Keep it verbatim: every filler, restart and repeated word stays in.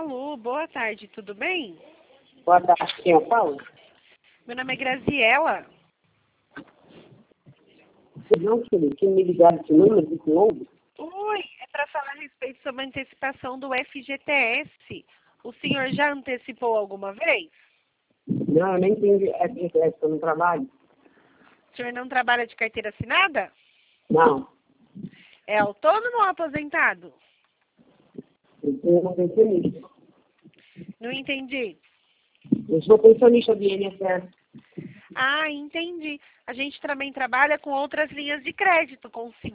Alô, boa tarde, tudo bem? Boa tarde, quem eu falo? Meu nome é Graziela. Não, filho, quem me ligaram esse número de novo? Oi, é para falar a respeito sobre a antecipação do F G T S. O senhor já antecipou alguma vez? Não, eu nem entendi essa interesse, eu não trabalho. O senhor não trabalha de carteira assinada? Não, É autônomo ou aposentado? eu sou uma pensionista. Não entendi. Eu sou pensionista do I N S S. Ah, entendi. A gente também trabalha com outras linhas de crédito, com